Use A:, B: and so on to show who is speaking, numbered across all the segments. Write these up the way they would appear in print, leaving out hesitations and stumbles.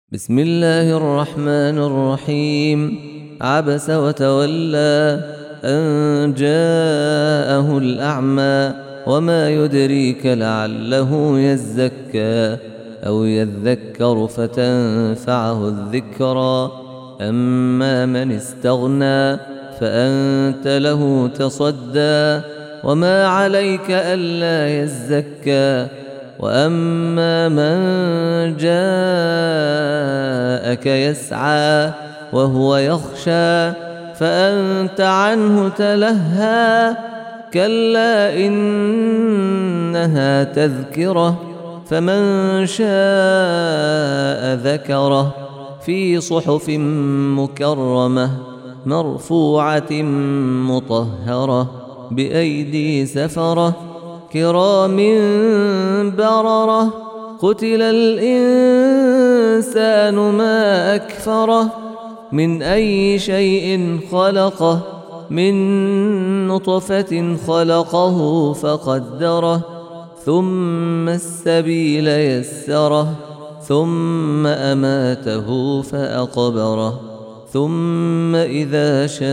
A: بسم الله الرحمن الرحيم. عبس وتولى أن جاءه الأعمى وما يدريك لعله يزكى أو يذكر فتنفعه الذكرى. أما من استغنى فأنت له تصدى وما عليك ألا يزكى. وأما من جاءك يسعى وهو يخشى فأنت عنه تلهى. كلا إنها تذكرة فمن شاء ذكره في صحف مكرمة مرفوعة مطهرة بأيدي سفرة كرام بررة. قتل الإنسان ما أكفره من أي شيء خلقه من نطفة خلقه فقدره ثم السبيل يسره ثم أماته فأقبره ثم إذا شاء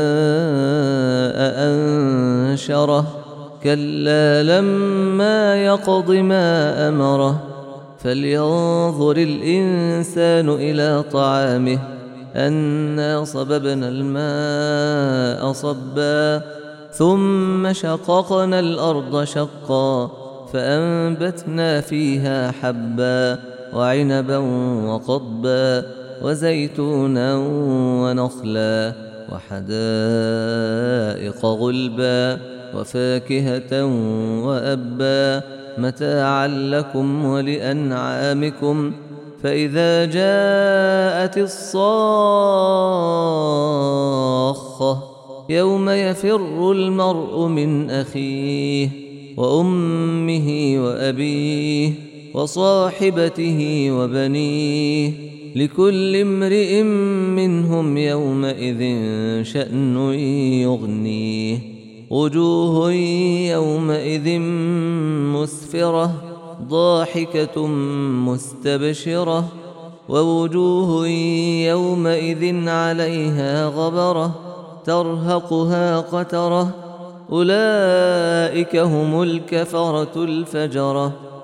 A: أنشره. كلا لما يقض ما أمره. فلينظر الإنسان إلى طعامه أنا صببنا الماء صبا ثم شققنا الأرض شقا فأنبتنا فيها حبا وعنبا وقضبا وزيتونا ونخلا وحدائق غلبا وفاكهة وأبا متاعا لكم ولأنعامكم. فإذا جاءت الصاخة يوم يفر المرء من أخيه وأمه وأبيه وصاحبته وبنيه لكل امرئ منهم يومئذ شأن يغنيه. وجوه يومئذ مسفرة ضاحكة مستبشرة ووجوه يومئذ عليها غبرة ترهقها قترة. أولئك هم الكفرة الفجرة.